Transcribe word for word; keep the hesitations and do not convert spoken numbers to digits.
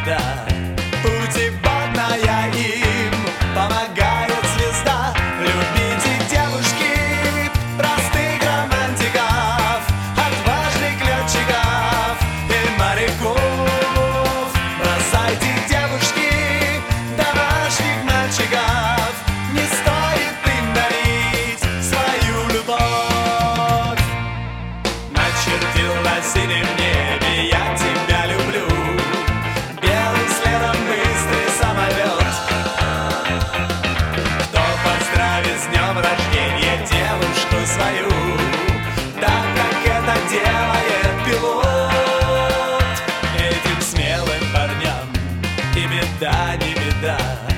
беда. Путеводная им помогает звезда. Любите, девушки, простых романтиков, отважных летчиков и моряков. Бросайте, девушки, домашних мальчиков, не стоит им дарить свою любовь. Начертил на синем небе я тебя люблю, белым следом быстрый самолет. Кто поздравит с днем рождения девушку свою, так как это делает пилот. Этим смелым парням и беда, не беда.